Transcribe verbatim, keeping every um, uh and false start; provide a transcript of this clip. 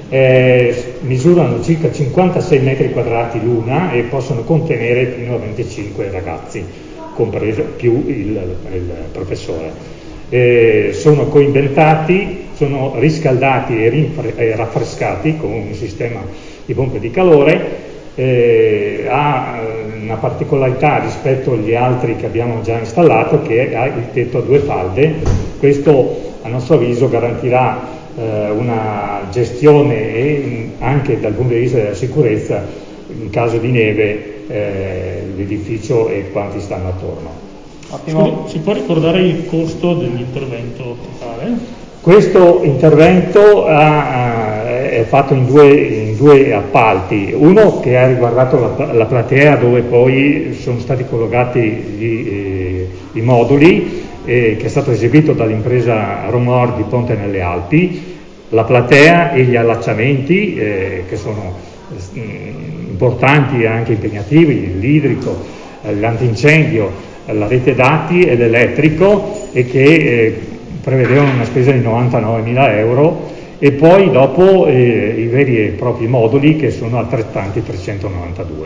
eh, misurano circa cinquantasei metri quadrati l'una e possono contenere fino a venticinque ragazzi, compreso più il, il professore. Eh, sono coibentati, sono riscaldati e, rinfre- e raffrescati con un sistema di pompe di calore. Eh, ha una particolarità rispetto agli altri che abbiamo già installato, che ha il tetto a due falde. Questo a nostro avviso garantirà eh, una gestione e anche dal punto di vista della sicurezza in caso di neve eh, l'edificio e quanti stanno attorno. Ottimo. Si può ricordare il costo dell'intervento totale? Questo intervento ha, è fatto in due, in due appalti, uno che ha riguardato la, la platea dove poi sono stati collocati gli, eh, i moduli, eh, che è stato eseguito dall'impresa Romor di Ponte nelle Alpi, la platea e gli allacciamenti eh, che sono eh, importanti e anche impegnativi, l'idrico, l'antincendio, la rete dati e l'elettrico, e che eh, prevedevano una spesa di novantanovemila euro, e poi dopo eh, i veri e propri moduli che sono altrettanti trecentonovantadue.